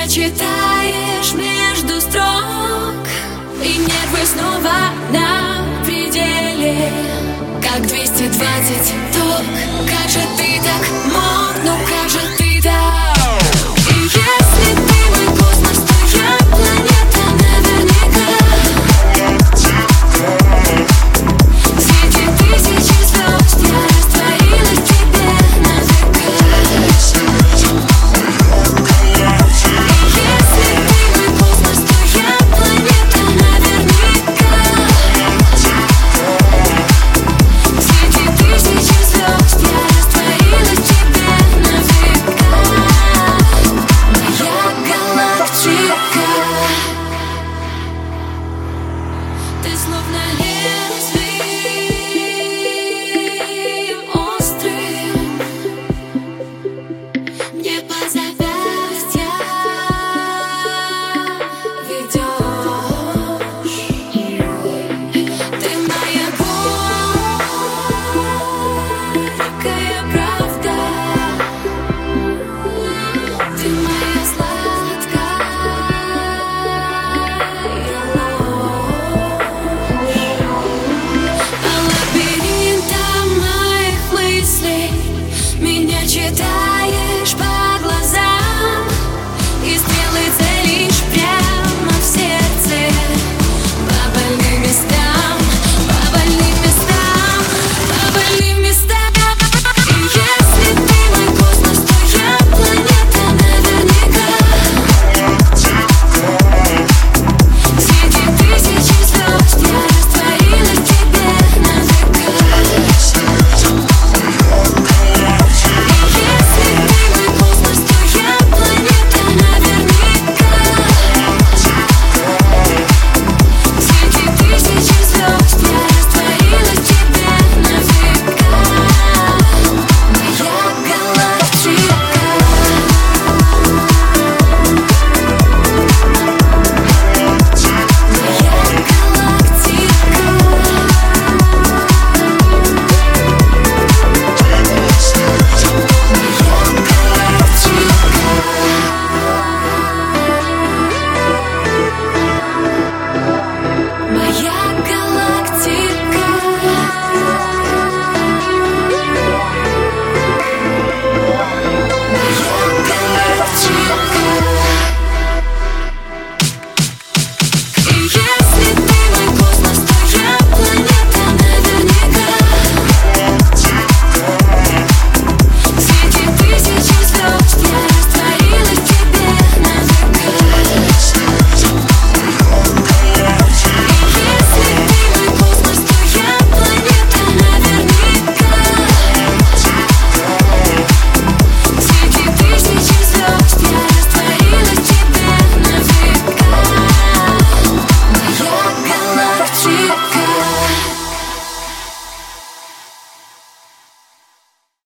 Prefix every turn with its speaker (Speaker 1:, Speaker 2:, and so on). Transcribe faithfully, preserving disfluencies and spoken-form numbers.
Speaker 1: читаешь между строк, и нервы снова на пределе, как двести двадцать ток. Как же ты так мог, ну как же ты так? И если ты мой космос, то я планета наверняка. Среди тысячи звезд я растворилась в тебе навека. Ты словно лезвие острым, мне по запястьям ведешь. Ты моя горькая правда, ты моя сладкая читаешь по глазам, и стрелы целишь прямо в сердце, по больным местам, по больным местам, по больным